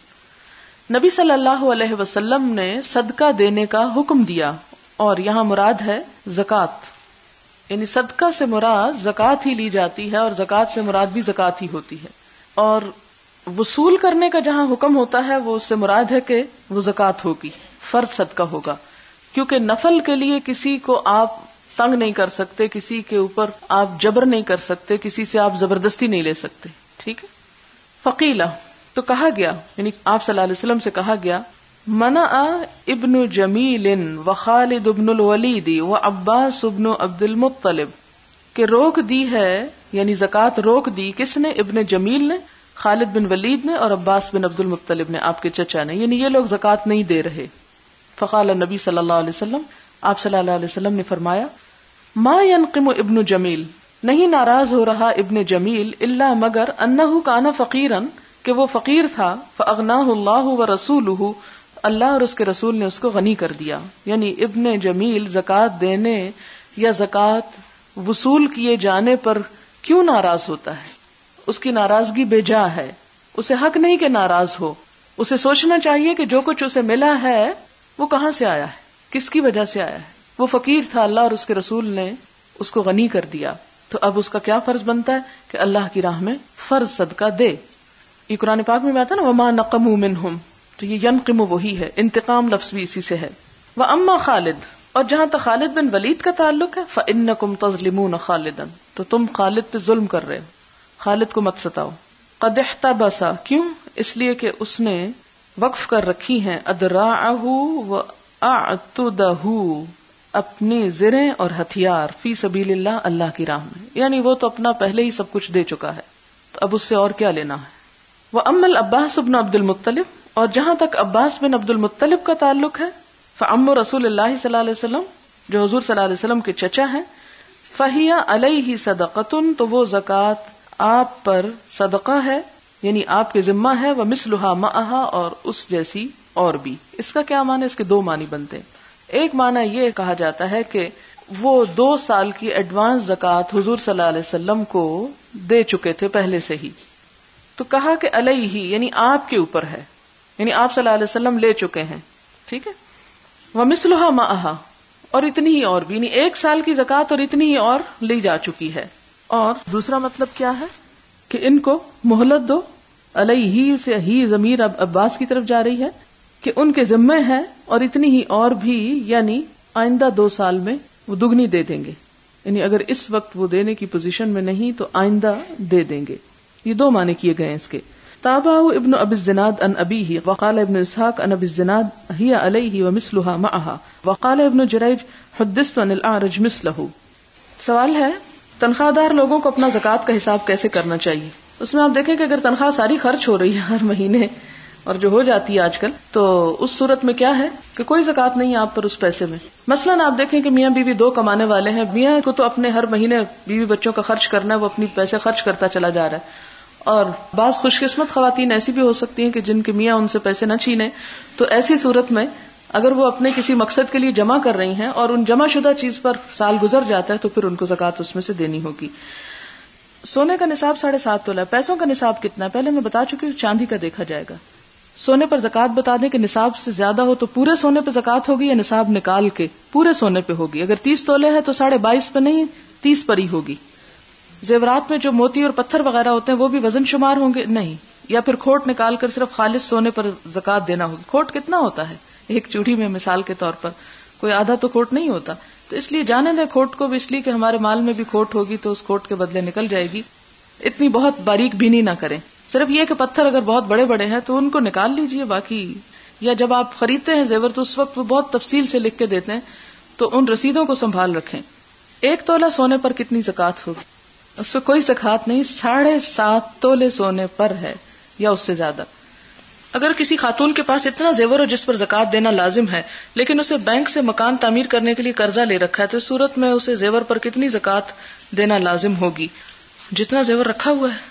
نبی صلی اللہ علیہ وسلم نے صدقہ دینے کا حکم دیا، اور یہاں مراد ہے زکات، یعنی صدقہ سے مراد زکات ہی لی جاتی ہے اور زکات سے مراد بھی زکات ہی ہوتی ہے. اور وصول کرنے کا جہاں حکم ہوتا ہے وہ اس سے مراد ہے کہ وہ زکات ہوگی، فرض صدقہ ہوگا، کیونکہ نفل کے لیے کسی کو آپ تنگ نہیں کر سکتے، کسی کے اوپر آپ جبر نہیں کر سکتے، کسی سے آپ زبردستی نہیں لے سکتے. ٹھیک ہے. فقیلہ، تو کہا گیا، یعنی آپ صلی اللہ علیہ وسلم سے کہا گیا، منع ابن جمیل و خالد ابن الولید و عباس ابن عبد المطلب، کہ روک دی ہے، یعنی زکات روک دی کس نے؟ ابن جمیل نے، خالد بن ولید نے اور عباس بن عبد المطلب نے، آپ کے چچا نے، یعنی یہ لوگ زکات نہیں دے رہے. فقال نبی صلی اللہ علیہ وسلم، آپ صلی اللہ علیہ وسلم نے فرمایا، ما ينقم ابن جمیل، نہیں ناراض ہو رہا ابن جمیل، الا مگر انہ کان فقیرا، کہ وہ فقیر تھا، فاغناہ اللہ ورسولہ، اللہ اور اس کے رسول نے اس کو غنی کر دیا. یعنی ابن جمیل زکات دینے یا زکات وصول کیے جانے پر کیوں ناراض ہوتا ہے؟ اس کی ناراضگی بے جا ہے، اسے حق نہیں کہ ناراض ہو. اسے سوچنا چاہیے کہ جو کچھ اسے ملا ہے وہ کہاں سے آیا ہے، کس کی وجہ سے آیا ہے. وہ فقیر تھا، اللہ اور اس کے رسول نے اس کو غنی کر دیا، تو اب اس کا کیا فرض بنتا ہے کہ اللہ کی راہ میں فرض صدقہ دے. یہ قرآن پاک میں آتا ہے نا، وما نقموا منہم، تو یہ ینقم وہی ہے، انتقام لفظ بھی اسی سے ہے. وَأَمَّا خالد، اور جہاں تک خالد بن ولید کا تعلق ہے، فَإِنَّكُمْ تَظْلِمُونَ خَالِدًا، تو تم خالد پہ ظلم کر رہے ہو، خالد کو مت ستاؤ. قد احتبس، کیوں؟ اس لیے کہ اس نے وقف کر رکھی ہیں ادراعہ وَأَعْتُدَهُ، اپنی زریں اور ہتھیار، فی سبیل اللہ، اللہ کی راہ میں، یعنی وہ تو اپنا پہلے ہی سب کچھ دے چکا ہے، تو اب اس سے اور کیا لینا ہے. وَأَمَّا الْعَبَّاسُ بْنُ عَبْدِ الْمُطَّلِبِ، اور جہاں تک عباس بن عبد المطلب کا تعلق ہے، فعم رسول اللہ صلی اللہ علیہ وسلم، جو حضور صلی اللہ علیہ وسلم کے چچا ہیں، فہی علیہ صدقۃ، تو وہ زکات آپ پر صدقہ ہے، یعنی آپ کے ذمہ ہے، ومثلھا معہا، اور اس جیسی اور بھی. اس کا کیا معنی؟ اس کے دو معنی بنتے ہیں. ایک معنی یہ کہا جاتا ہے کہ وہ دو سال کی ایڈوانس زکات حضور صلی اللہ علیہ وسلم کو دے چکے تھے پہلے سے ہی، تو کہا کہ علیہ یعنی آپ کے اوپر ہے، یعنی آپ صلی اللہ علیہ وسلم لے چکے ہیں. ٹھیک ہے. ومثلھا معہا، اور اتنی ہی اور بھی، یعنی ایک سال کی زکات اور اتنی ہی اور لی جا چکی ہے. اور دوسرا مطلب کیا ہے کہ ان کو مہلت دو، علیہ سے ہی ضمیر اب عباس کی طرف جا رہی ہے، کہ ان کے ذمے ہے اور اتنی ہی اور بھی، یعنی آئندہ دو سال میں وہ دگنی دے دیں گے، یعنی اگر اس وقت وہ دینے کی پوزیشن میں نہیں تو آئندہ دے دیں گے. یہ دو معنی کیے گئے ہیں اس کے. تابعه ابن ابی الزناد عن ابیہ وقال ابن اسحاق عن ابی الزناد ہی علیہ ومثلھا معہا وقال ابن جریج حدثت عن الاعرج مثلہ. سوال ہے تنخواہ دار لوگوں کو اپنا زکوٰۃ کا حساب کیسے کرنا چاہیے؟ اس میں آپ دیکھیں کہ اگر تنخواہ ساری خرچ ہو رہی ہے ہر مہینے اور جو ہو جاتی ہے آج کل، تو اس صورت میں کیا ہے کہ کوئی زکوٰۃ نہیں ہے آپ پر اس پیسے میں. مثلاً آپ دیکھیں کہ میاں بیوی دو کمانے والے ہیں، میاں کو تو اپنے ہر مہینے بیوی بچوں کا خرچ کرنا ہے، وہ اپنی پیسے خرچ کرتا چلا جا رہا ہے. اور بعض خوش قسمت خواتین ایسی بھی ہو سکتی ہیں کہ جن کے میاں ان سے پیسے نہ چھینے، تو ایسی صورت میں اگر وہ اپنے کسی مقصد کے لیے جمع کر رہی ہیں اور ان جمع شدہ چیز پر سال گزر جاتا ہے تو پھر ان کو زکوٰۃ اس میں سے دینی ہوگی. سونے کا نصاب ساڑھے سات تولہ، پیسوں کا نصاب کتنا ہے پہلے میں بتا چکی ہوں، چاندی کا دیکھا جائے گا. سونے پر زکوٰۃ بتا دیں کہ نصاب سے زیادہ ہو تو پورے سونے پہ زکوٰۃ ہوگی یا نصاب نکال کے پورے سونے پہ ہوگی. اگر تیس تولے ہے تو ساڑھے بائیس پہ نہیں، تیس پر ہی ہوگی. زیورات میں جو موتی اور پتھر وغیرہ ہوتے ہیں وہ بھی وزن شمار ہوں گے؟ نہیں. یا پھر کھوٹ نکال کر صرف خالص سونے پر زکوٰۃ دینا ہوگی. کھوٹ کتنا ہوتا ہے ایک چوڑی میں؟ مثال کے طور پر کوئی آدھا تو کھوٹ نہیں ہوتا، تو اس لیے جانے دیں کھوٹ کو بھی، اس لیے کہ ہمارے مال میں بھی کھوٹ ہوگی تو اس کھوٹ کے بدلے نکل جائے گی. اتنی بہت باریک بینی نہ کریں، صرف یہ کہ پتھر اگر بہت بڑے بڑے ہیں تو ان کو نکال لیجئے. باقی یا جب آپ خریدتے ہیں زیور تو اس وقت وہ بہت تفصیل سے لکھ کے دیتے ہیں، تو ان رسیدوں کو سنبھال رکھیں. ایک تولہ سونے پر کتنی زکوٰۃ ہوگی؟ اس پہ کوئی زکوٰۃ نہیں، ساڑھے سات تولے سونے پر ہے یا اس سے زیادہ. اگر کسی خاتون کے پاس اتنا زیور ہو جس پر زکوٰۃ دینا لازم ہے، لیکن اسے بینک سے مکان تعمیر کرنے کے لیے قرضہ لے رکھا ہے، تو اس صورت میں اسے زیور پر کتنی زکوٰۃ دینا لازم ہوگی؟ جتنا زیور رکھا ہوا ہے.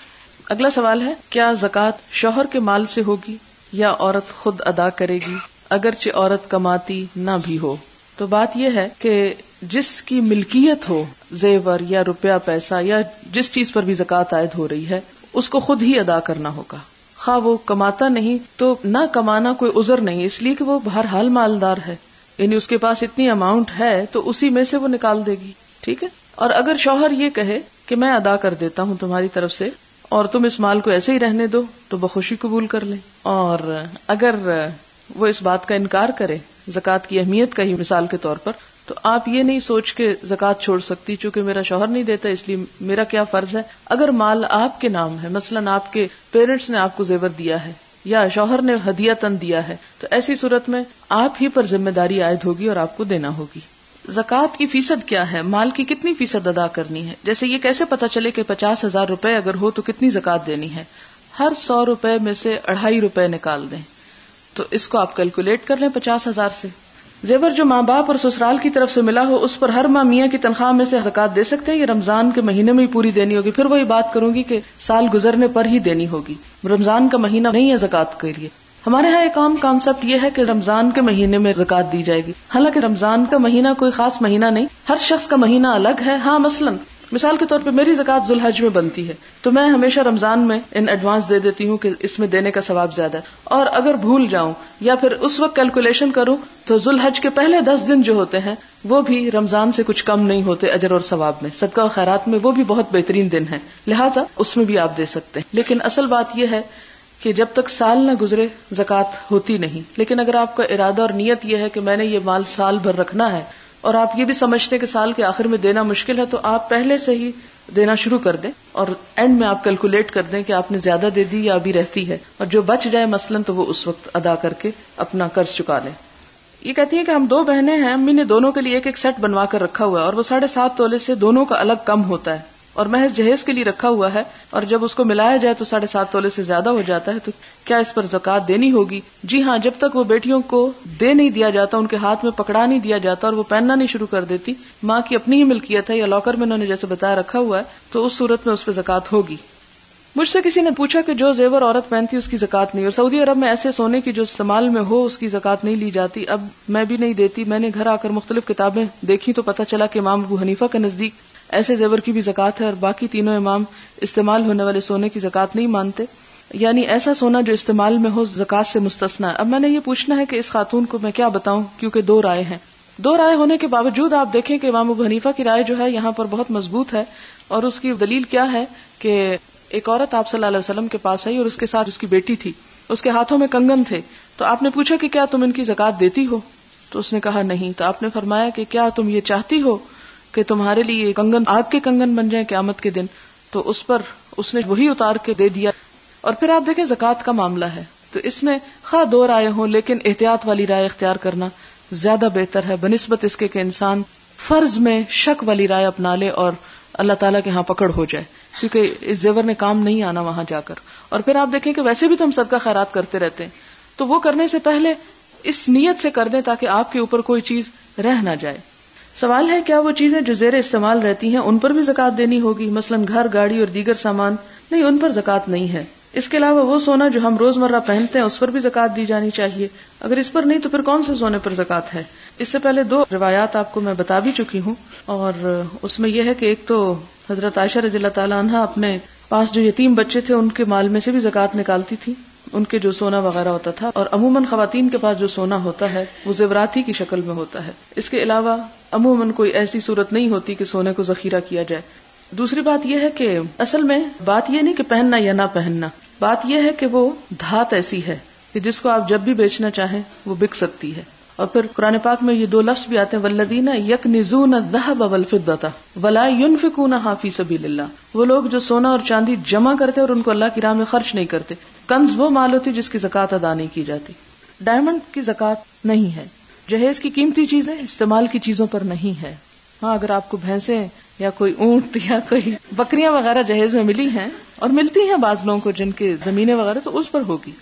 اگلا سوال ہے، کیا زکوٰۃ شوہر کے مال سے ہوگی یا عورت خود ادا کرے گی اگرچہ عورت کماتی نہ بھی ہو؟ تو بات یہ ہے کہ جس کی ملکیت ہو زیور یا روپیہ پیسہ یا جس چیز پر بھی زکوٰۃ عائد ہو رہی ہے اس کو خود ہی ادا کرنا ہوگا، خواہ وہ کماتا نہیں تو نہ کمانا کوئی عذر نہیں، اس لیے کہ وہ بہرحال مالدار ہے، یعنی اس کے پاس اتنی اماؤنٹ ہے تو اسی میں سے وہ نکال دے گی، ٹھیک ہے۔ اور اگر شوہر یہ کہے کہ میں ادا کر دیتا ہوں تمہاری طرف سے اور تم اس مال کو ایسے ہی رہنے دو تو بخوشی قبول کر لیں، اور اگر وہ اس بات کا انکار کرے زکوٰۃ کی اہمیت کا ہی مثال کے طور پر، تو آپ یہ نہیں سوچ کے زکوٰۃ چھوڑ سکتی چونکہ میرا شوہر نہیں دیتا اس لیے میرا کیا فرض ہے۔ اگر مال آپ کے نام ہے، مثلاً آپ کے پیرنٹس نے آپ کو زیور دیا ہے یا شوہر نے ہدیۃً دیا ہے، تو ایسی صورت میں آپ ہی پر ذمہ داری عائد ہوگی اور آپ کو دینا ہوگی۔ زکوٰۃ کی فیصد کیا ہے، مال کی کتنی فیصد ادا کرنی ہے؟ جیسے یہ کیسے پتا چلے کہ پچاس ہزار روپے اگر ہو تو کتنی زکوٰۃ دینی ہے؟ ہر سو روپے میں سے اڑھائی روپے نکال دیں، تو اس کو آپ کیلکولیٹ کر لیں پچاس ہزار سے۔ زیور جو ماں باپ اور سسرال کی طرف سے ملا ہو اس پر ہر ماہ میاں کی تنخواہ میں سے زکوٰۃ دے سکتے ہیں، یہ رمضان کے مہینے میں ہی پوری دینی ہوگی؟ پھر وہی بات کروں گی کہ سال گزرنے پر ہی دینی ہوگی، رمضان کا مہینہ نہیں ہے زکوٰۃ کے لیے۔ ہمارے ہاں ایک عام کانسیپٹ یہ ہے کہ رمضان کے مہینے میں زکوٰۃ دی جائے گی، حالانکہ رمضان کا مہینہ کوئی خاص مہینہ نہیں، ہر شخص کا مہینہ الگ ہے۔ ہاں مثلاً مثال کے طور پہ میری زکوٰۃ ذوالحج میں بنتی ہے تو میں ہمیشہ رمضان میں ان ایڈوانس دے دیتی ہوں کہ اس میں دینے کا ثواب زیادہ ہے، اور اگر بھول جاؤں یا پھر اس وقت کیلکولیشن کروں تو ذوالحج کے پہلے دس دن جو ہوتے ہیں وہ بھی رمضان سے کچھ کم نہیں ہوتے اجر اور ثواب میں، صدقہ و خیرات میں وہ بھی بہت بہترین دن ہیں، لہٰذا اس میں بھی آپ دے سکتے ہیں۔ لیکن اصل بات یہ ہے کہ جب تک سال نہ گزرے زکوٰۃ ہوتی نہیں، لیکن اگر آپ کا ارادہ اور نیت یہ ہے کہ میں نے یہ مال سال بھر رکھنا ہے اور آپ یہ بھی سمجھتے کہ سال کے آخر میں دینا مشکل ہے، تو آپ پہلے سے ہی دینا شروع کر دیں اور اینڈ میں آپ کیلکولیٹ کر دیں کہ آپ نے زیادہ دے دی یا ابھی رہتی ہے، اور جو بچ جائے مثلاً تو وہ اس وقت ادا کر کے اپنا قرض چکا لیں۔ یہ کہتی ہیں کہ ہم دو بہنیں ہیں، امی نے دونوں کے لیے ایک ایک سیٹ بنوا کر رکھا ہوا ہے اور وہ ساڑھے سات تولے سے دونوں کا الگ کم ہوتا ہے اور محض جہیز کے لیے رکھا ہوا ہے، اور جب اس کو ملایا جائے تو ساڑھے سات تولے سے زیادہ ہو جاتا ہے، تو کیا اس پر زکوٰۃ دینی ہوگی؟ جی ہاں، جب تک وہ بیٹیوں کو دے نہیں دیا جاتا، ان کے ہاتھ میں پکڑا نہیں دیا جاتا اور وہ پہننا نہیں شروع کر دیتی، ماں کی اپنی ہی ملکیت ہے یا لاکر میں انہوں نے جیسے بتایا رکھا ہوا ہے، تو اس صورت میں اس پہ زکوٰۃ ہوگی۔ مجھ سے کسی نے پوچھا کہ جو زیور عورت پہنتی اس کی زکوٰۃ نہیں، اور سعودی عرب میں ایسے سونے کی جو استعمال میں ہو اس کی زکوٰۃ نہیں لی جاتی۔ اب میں بھی نہیں دیتی، میں نے گھر آ کر مختلف کتابیں دیکھی تو پتہ چلا کہ امام ابو حنیفہ کے نزدیک ایسے زیور کی بھی زکوٰۃ ہے اور باقی تینوں امام استعمال ہونے والے سونے کی زکوٰۃ نہیں مانتے، یعنی ایسا سونا جو استعمال میں ہو زکوٰۃ سے مستثنی ہے۔ اب میں نے یہ پوچھنا ہے کہ اس خاتون کو میں کیا بتاؤں، کیونکہ دو رائے ہیں۔ دو رائے ہونے کے باوجود آپ دیکھیں کہ امام ابو حنیفہ کی رائے جو ہے یہاں پر بہت مضبوط ہے، اور اس کی دلیل کیا ہے کہ ایک عورت آپ صلی اللہ علیہ وسلم کے پاس آئی اور اس کے ساتھ اس کی بیٹی تھی، اس کے ہاتھوں میں کنگن تھے، تو آپ نے پوچھا کہ کیا تم ان کی زکوٰۃ دیتی ہو؟ تو اس نے کہا نہیں۔ تو آپ نے فرمایا کہ کیا تم یہ چاہتی ہو کہ تمہارے لیے کنگن آگ کے کنگن بن جائیں قیامت کے دن؟ تو اس پر اس نے وہی اتار کے دے دیا۔ اور پھر آپ دیکھیں زکوٰۃ کا معاملہ ہے تو اس میں خواہ دو رائے ہوں، لیکن احتیاط والی رائے اختیار کرنا زیادہ بہتر ہے بنسبت اس کے کہ انسان فرض میں شک والی رائے اپنا لے اور اللہ تعالیٰ کے ہاں پکڑ ہو جائے، کیونکہ اس زیور نے کام نہیں آنا وہاں جا کر۔ اور پھر آپ دیکھیں کہ ویسے بھی تو ہم صدقہ خیرات کرتے رہتے ہیں، تو وہ کرنے سے پہلے اس نیت سے کر دیں تاکہ آپ کے اوپر کوئی چیز رہ نہ جائے۔ سوال ہے کیا وہ چیزیں جو زیر استعمال رہتی ہیں ان پر بھی زکوٰۃ دینی ہوگی، مثلاً گھر، گاڑی اور دیگر سامان؟ نہیں، ان پر زکوٰۃ نہیں ہے۔ اس کے علاوہ وہ سونا جو ہم روزمرہ پہنتے ہیں اس پر بھی زکوٰۃ دی جانی چاہیے، اگر اس پر نہیں تو پھر کون سے سونے پر زکوٰۃ ہے؟ اس سے پہلے دو روایات آپ کو میں بتا بھی چکی ہوں، اور اس میں یہ ہے کہ ایک تو حضرت عائشہ رضی اللہ تعالیٰ عنہ اپنے پاس جو یتیم بچے تھے ان کے مال میں سے بھی زکوٰۃ نکالتی تھی، ان کے جو سونا وغیرہ ہوتا تھا، اور عموماً خواتین کے پاس جو سونا ہوتا ہے وہ زیورات ہی کی شکل میں ہوتا ہے، اس کے علاوہ عموماً کوئی ایسی صورت نہیں ہوتی کہ سونے کو ذخیرہ کیا جائے۔ دوسری بات یہ ہے کہ اصل میں بات یہ نہیں کہ پہننا یا نہ پہننا، بات یہ ہے کہ وہ دھات ایسی ہے کہ جس کو آپ جب بھی بیچنا چاہیں وہ بک سکتی ہے۔ اور پھر قرآن پاک میں یہ دو لفظ بھی آتے ہیں، والذین یکنزون الذھب والفضة ولا ينفقونها فی سبیل اللہ، وہ لوگ جو سونا اور چاندی جمع کرتے اور ان کو اللہ کی راہ میں خرچ نہیں کرتے۔ کنز وہ مال ہوتی جس کی زکوٰۃ ادا نہیں کی جاتی۔ ڈائمنڈ کی زکوٰۃ نہیں ہے، جہیز کی قیمتی چیزیں استعمال کی چیزوں پر نہیں ہے۔ ہاں اگر آپ کو بھینسیں یا کوئی اونٹ یا کوئی بکریاں وغیرہ جہیز میں ملی ہیں اور ملتی ہیں بعض لوگوں کو جن کے زمینیں وغیرہ، تو اس پر ہوگی۔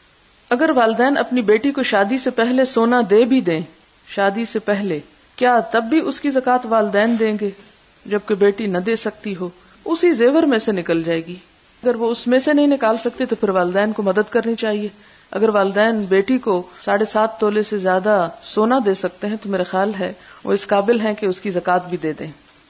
اگر والدین اپنی بیٹی کو شادی سے پہلے سونا دے بھی دیں، شادی سے پہلے، کیا تب بھی اس کی زکوٰۃ والدین دیں گے جبکہ بیٹی نہ دے سکتی ہو؟ اسی زیور میں سے نکل جائے گی۔ اگر وہ اس میں سے نہیں نکال سکتے تو پھر والدین کو مدد کرنی چاہیے. اگر والدین بیٹی کو ساڑھے سات تولے سے زیادہ سونا دے سکتے ہیں تو میرا خیال ہے وہ اس قابل ہیں کہ اس کی زکوٰۃ بھی دے دیں،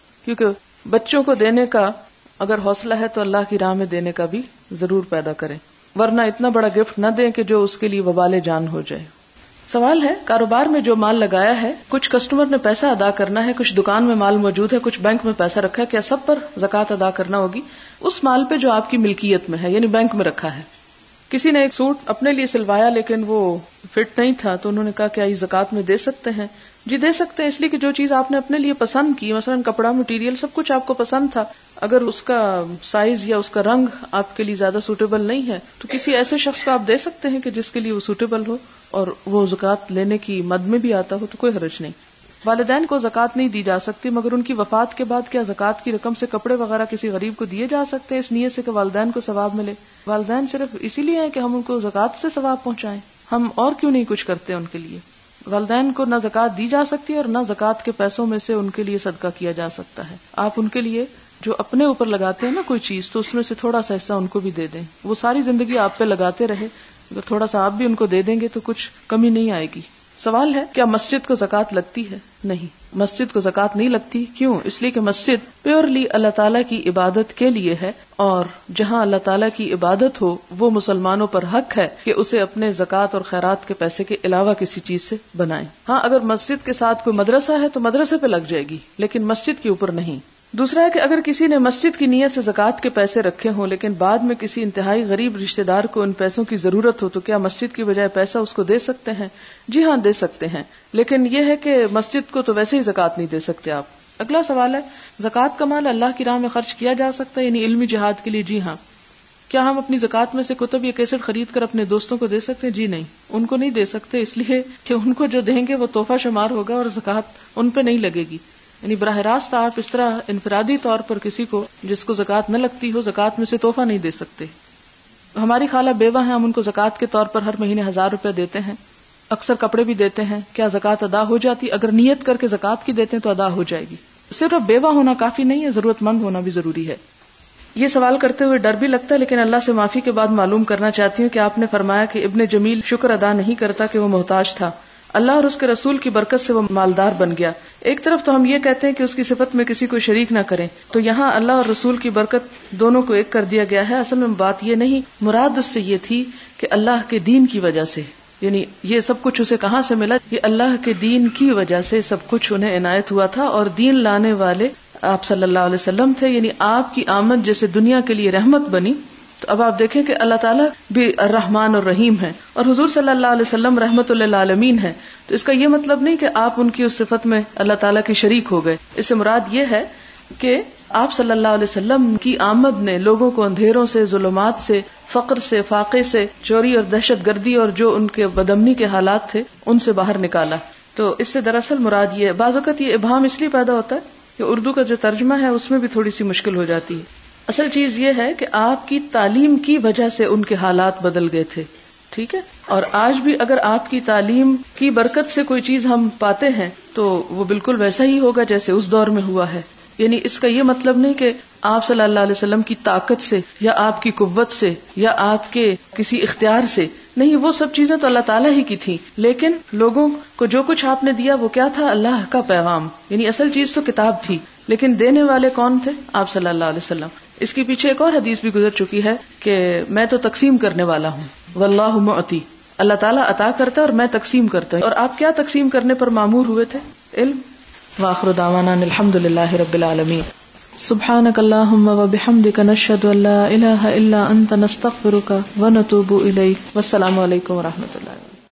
کیونکہ بچوں کو دینے کا اگر حوصلہ ہے تو اللہ کی راہ میں دینے کا بھی ضرور پیدا کریں، ورنہ اتنا بڑا گفٹ نہ دیں کہ جو اس کے لیے وبال جان ہو جائے. سوال ہے، کاروبار میں جو مال لگایا ہے، کچھ کسٹمر نے پیسہ ادا کرنا ہے، کچھ دکان میں مال موجود ہے، کچھ بینک میں پیسہ رکھا ہے، کیا سب پر زکوٰۃ ادا کرنا ہوگی؟ اس مال پہ جو آپ کی ملکیت میں ہے، یعنی بینک میں رکھا ہے. کسی نے ایک سوٹ اپنے لیے سلوایا لیکن وہ فٹ نہیں تھا تو انہوں نے کہا کیا یہ زکوٰۃ میں دے سکتے ہیں؟ جی دے سکتے ہیں، اس لیے کہ جو چیز آپ نے اپنے لیے پسند کی، مثلا کپڑا، مٹیریل، سب کچھ آپ کو پسند تھا، اگر اس کا سائز یا اس کا رنگ آپ کے لیے زیادہ سوٹیبل نہیں ہے تو کسی ایسے شخص کو آپ دے سکتے ہیں کہ جس کے لیے وہ سوٹیبل ہو اور وہ زکوٰۃ لینے کی مد میں بھی آتا ہو، تو کوئی حرج نہیں. والدین کو زکوٰۃ نہیں دی جا سکتی، مگر ان کی وفات کے بعد کیا زکوٰۃ کی رقم سے کپڑے وغیرہ کسی غریب کو دیے جا سکتے ہیں اس نیت سے کہ والدین کو ثواب ملے؟ والدین صرف اسی لیے ہیں کہ ہم ان کو زکوٰۃ سے ثواب پہنچائیں، ہم اور کیوں نہیں کچھ کرتے ان کے لیے؟ والدین کو نہ زکوٰۃ دی جا سکتی ہے اور نہ زکوٰۃ کے پیسوں میں سے ان کے لیے صدقہ کیا جا سکتا ہے. آپ ان کے لیے جو اپنے اوپر لگاتے ہیں نا کوئی چیز، تو اس میں سے تھوڑا سا حصہ ان کو بھی دے دیں. وہ ساری زندگی آپ پہ لگاتے رہے، اگر تھوڑا سا آپ بھی ان کو دے دیں گے تو کچھ کمی نہیں آئے گی. سوال ہے، کیا مسجد کو زکوٰۃ لگتی ہے؟ نہیں، مسجد کو زکوٰۃ نہیں لگتی. کیوں؟ اس لیے کہ مسجد پیورلی اللہ تعالیٰ کی عبادت کے لیے ہے، اور جہاں اللہ تعالیٰ کی عبادت ہو وہ مسلمانوں پر حق ہے کہ اسے اپنے زکوٰۃ اور خیرات کے پیسے کے علاوہ کسی چیز سے بنائیں. ہاں اگر مسجد کے ساتھ کوئی مدرسہ ہے تو مدرسے پہ لگ جائے گی، لیکن مسجد کے اوپر نہیں. دوسرا ہے کہ اگر کسی نے مسجد کی نیت سے زکوٰۃ کے پیسے رکھے ہوں لیکن بعد میں کسی انتہائی غریب رشتہ دار کو ان پیسوں کی ضرورت ہو تو کیا مسجد کی بجائے پیسہ اس کو دے سکتے ہیں؟ جی ہاں دے سکتے ہیں، لیکن یہ ہے کہ مسجد کو تو ویسے ہی زکوٰۃ نہیں دے سکتے آپ. اگلا سوال ہے، زکوٰۃ کا مال اللہ کی راہ میں خرچ کیا جا سکتا ہے، یعنی علمی جہاد کے لیے؟ جی ہاں. کیا ہم اپنی زکوٰۃ میں سے کتب یا کیسٹ خرید کر اپنے دوستوں کو دے سکتے ہیں؟ جی نہیں، ان کو نہیں دے سکتے، اس لیے کہ ان کو جو دیں گے وہ تحفہ شمار ہوگا اور زکوٰۃ ان پہ نہیں لگے گی. یعنی براہ راست آپ اس طرح انفرادی طور پر کسی کو جس کو زکوٰۃ نہ لگتی ہو زکوٰۃ میں سے تحفہ نہیں دے سکتے. ہماری خالہ بیوہ ہیں، ہم ان کو زکوٰۃ کے طور پر ہر مہینے ہزار روپے دیتے ہیں، اکثر کپڑے بھی دیتے ہیں. کیا زکوٰۃ ادا ہو جاتی؟ اگر نیت کر کے زکوٰۃ کی دیتے ہیں تو ادا ہو جائے گی. صرف بیوہ ہونا کافی نہیں ہے، ضرورت مند ہونا بھی ضروری ہے. یہ سوال کرتے ہوئے ڈر بھی لگتا ہے، لیکن اللہ سے معافی کے بعد معلوم کرنا چاہتی ہوں کہ آپ نے فرمایا کہ ابن جمیل شکر ادا نہیں کرتا کہ وہ محتاج تھا، اللہ اور اس کے رسول کی برکت سے وہ مالدار بن گیا. ایک طرف تو ہم یہ کہتے ہیں کہ اس کی صفت میں کسی کو شریک نہ کریں، تو یہاں اللہ اور رسول کی برکت دونوں کو ایک کر دیا گیا ہے. اصل میں بات یہ نہیں، مراد اس سے یہ تھی کہ اللہ کے دین کی وجہ سے، یعنی یہ سب کچھ اسے کہاں سے ملا؟ یہ اللہ کے دین کی وجہ سے سب کچھ انہیں عنایت ہوا تھا، اور دین لانے والے آپ صلی اللہ علیہ وسلم تھے. یعنی آپ کی آمد جیسے دنیا کے لیے رحمت بنی، تو اب آپ دیکھیں کہ اللہ تعالیٰ بھی الرحمن الرحیم ہے اور حضور صلی اللہ علیہ وسلم رحمت للعالمین ہے. تو اس کا یہ مطلب نہیں کہ آپ ان کی اس صفت میں اللہ تعالیٰ کے شریک ہو گئے. اس سے مراد یہ ہے کہ آپ صلی اللہ علیہ وسلم کی آمد نے لوگوں کو اندھیروں سے، ظلمات سے، فقر سے، فاقے سے، چوری اور دہشت گردی اور جو ان کے بدامنی کے حالات تھے ان سے باہر نکالا. تو اس سے دراصل مراد یہ ہے. بعض اوقات یہ ابہام اس لیے پیدا ہوتا ہے کہ اردو کا جو ترجمہ ہے اس میں بھی تھوڑی سی مشکل ہو جاتی ہے. اصل چیز یہ ہے کہ آپ کی تعلیم کی وجہ سے ان کے حالات بدل گئے تھے، ٹھیک ہے. اور آج بھی اگر آپ کی تعلیم کی برکت سے کوئی چیز ہم پاتے ہیں تو وہ بالکل ویسا ہی ہوگا جیسے اس دور میں ہوا ہے. یعنی اس کا یہ مطلب نہیں کہ آپ صلی اللہ علیہ وسلم کی طاقت سے یا آپ کی قوت سے یا آپ کے کسی اختیار سے نہیں، وہ سب چیزیں تو اللہ تعالیٰ ہی کی تھیں، لیکن لوگوں کو جو کچھ آپ نے دیا وہ کیا تھا؟ اللہ کا پیغام. یعنی اصل چیز تو کتاب تھی، لیکن دینے والے کون تھے؟ آپ صلی اللہ علیہ وسلم. اس کے پیچھے ایک اور حدیث بھی گزر چکی ہے کہ میں تو تقسیم کرنے والا ہوں، واللہ معطی، اللہ تعالیٰ عطا کرتا ہے اور میں تقسیم کرتا ہوں. اور آپ کیا تقسیم کرنے پر مامور ہوئے تھے؟ علم. وآخر دعوانا الحمد للہ رب العالمین. سبحانک اللہم وبحمدک نشہد ان لا الہ الا انت نستغفرک ونتوب الیک. والسلام علیکم ورحمۃ اللہ.